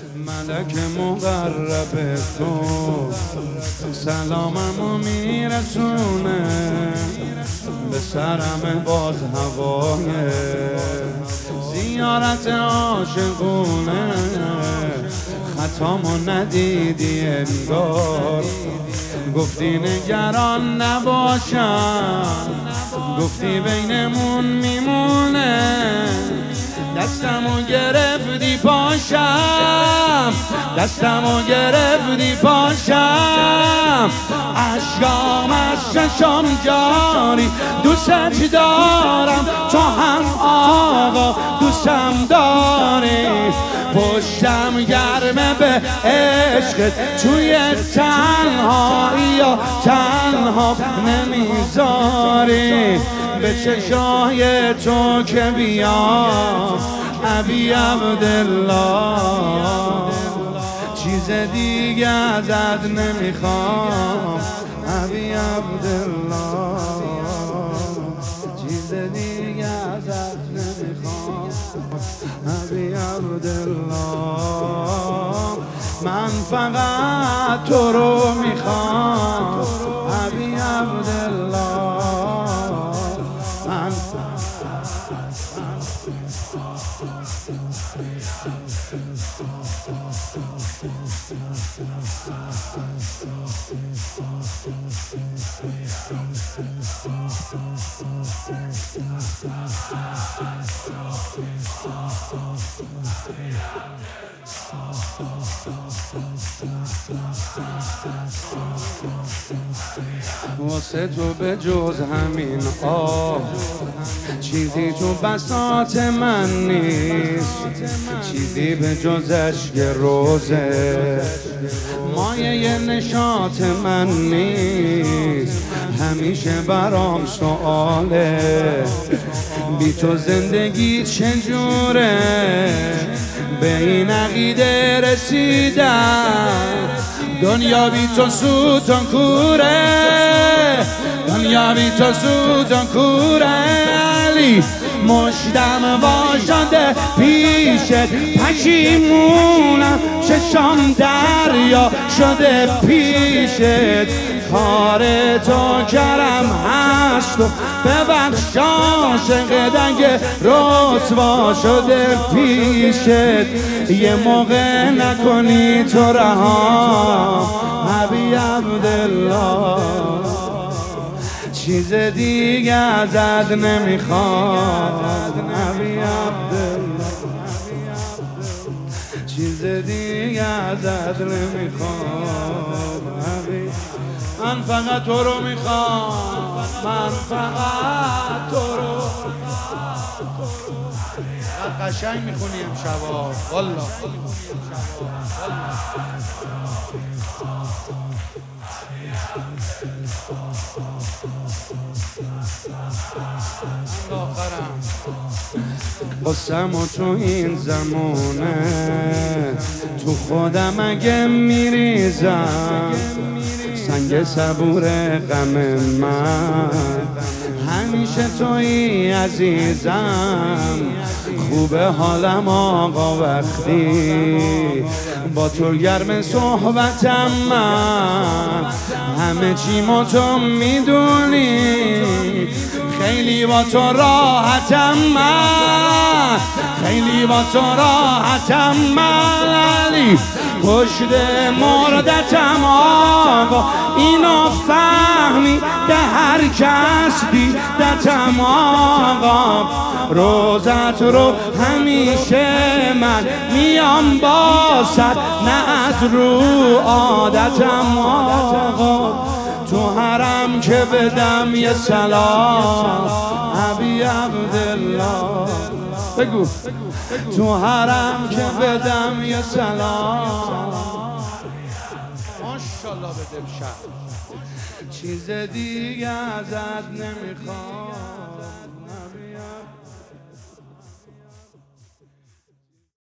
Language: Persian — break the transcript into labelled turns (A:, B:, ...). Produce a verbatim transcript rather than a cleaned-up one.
A: ملک مقرب تو سلاممو میرسونه به سرم باز هوای زیارت عاشقونه. خطامو ندیدی انگار، گفتی نگران نباشم، گفتی بینمون میمونه. دستمو گرفتی پاشم، دستمو گرفتی پاشم، اشکام از چشام جاری. دوست دارم تو هم آقا دوستم داری. پشتم گرمه به عشقت، توی تنهایی یا تنها نمیذاری. به چشای تو که بیا ابی عبدالله، چیز دیگه ازت نمیخوام ابی عبدالله، چیز دیگه ازت نمیخوام ابی عبدالله. من فقط تو رو میخوام ابی عبدالله. واسه تو به جز همین آه چیزی تو بساط من نیست، چیزی به جز اشک روزه مایه نشاط من نیست. همیشه برام سؤاله بی تو زندگی چجوره، به این عقیده رسیدم دنیا بی تو سوتان کوره، دنیا بی تو سوتان کوره. علی مشتم واشانده پیشت، پشیمونم چشام دریا شده پیشت. کار تو کرم هست و ببخش عاشق دنگ رسوا شده پیشت. یه موقع نکنی تو رها ابی عبدالله، چیز دیگه ازت نمیخوام ابی عبدالله، چیز دیگه ازت نمیخوام ابی. من فقط تو رو میخوام، من فقط تو رو. قشنگ میخونی امشبا والله. قسم و تو این زمونه تو خودم اگه میریزم، سنگ صبور غم من همیشه توی عزیزم. خوبه حالم آقا وقتی با تو گرم صحبتم، من همه چی ما تو میدونی. خیلی با تو راحتم من، خیلی با تو راحتم من. پشت مردتم آقا اینو فهمی ده هر کس دیدتم آقا. روزت رو همیشه من میام باست، نه از رو عادتم آقا. تو حرم که بدم یه سلام ابی عبدالله، بگو تو حرم که بدم یه سلام. ماشاءالله بدم شهر، چیز دیگه ازت نمیخوام.